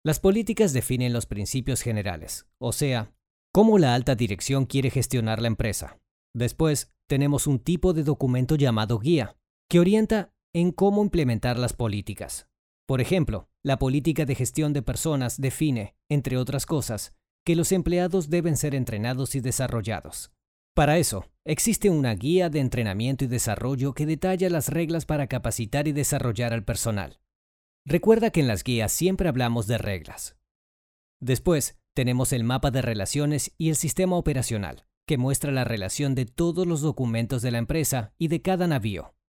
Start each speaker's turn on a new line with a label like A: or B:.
A: Las políticas definen los principios generales, o sea, cómo la alta dirección quiere gestionar la empresa. Después, tenemos un tipo de documento llamado guía, que orienta en cómo implementar las políticas. Por ejemplo, la política de gestión de personas define, entre otras cosas, que los empleados deben ser entrenados y desarrollados. Para eso, existe una guía de entrenamiento y desarrollo que detalla las reglas para capacitar y desarrollar al personal. Recuerda que en las guías siempre hablamos de reglas. Después, tenemos el mapa de relaciones y el sistema operacional, que muestra la relación de todos los documentos de la empresa y de cada navío.